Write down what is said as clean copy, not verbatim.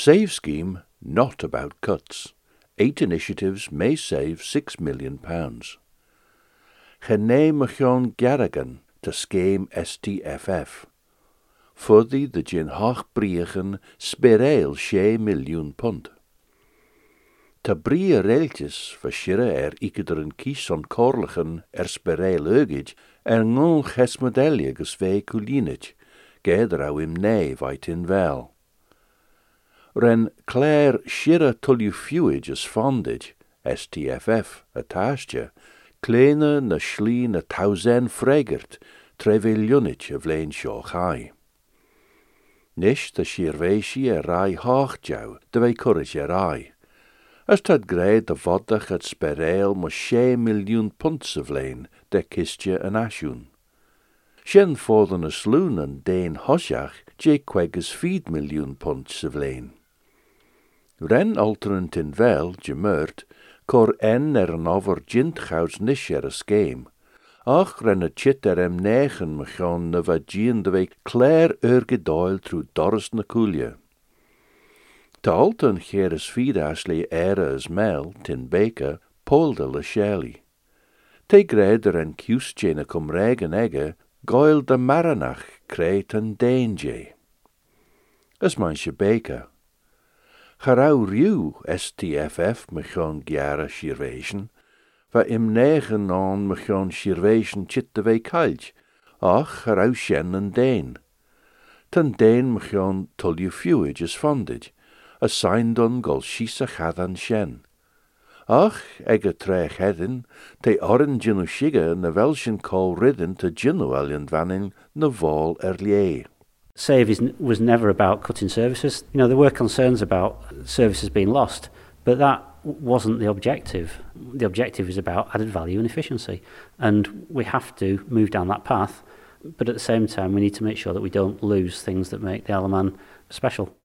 Save scheme not about cuts. 8 initiatives may save £6 million. Gene Machon Garrigan to scheme STFF. Fuddy the gin hoch briegen sperail £6 million. Ta brie reeltjes verschirre ikeder kies on korlichen sperail eugid ngul gesmodelia gesvei kulinich, geder im nee veit in wel. Ren Claire shirre tulju fuig fondid, STFF attastje, kleine na schlie na tausen fregert, trevelunich vlein shochai. Nish de shirveshi rai hochjau, de vei courage rai. As tad grade de vodach at sperail mo £6 million vlein, de kistje en ashun. Shen fodden a sloon en Dane hosjach, quegges £4 million vlein. Ren alterant in vel, gemurt, cor en an over gintchouds nish a scheme. Ach ren a chit negen mechon na va gien de week Claire gedoil through Doris na Coolje. Ta altan cheres asli as mel, tin baker, polde la Shelley. Te greder en cusjena cum regen egge, goil de maranach creit en danger. As manche baker. Charau riu STFF mechon giara shirvation, va im negen on mechon shirvation chit de vei kalj, ach charau shen en dain. Tan dain mechon tulju fuig fondid, a sign dun gol shisa chadan shen. Ach, ege trech hedin, te oren ginu shiga na velshin call ridden to ginu alian vanin na vol lie. Save was never about cutting services. You know, there were concerns about services being lost, but that wasn't the objective. The objective is about added value and efficiency. And we have to move down that path, but at the same time, we need to make sure that we don't lose things that make the Alaman special.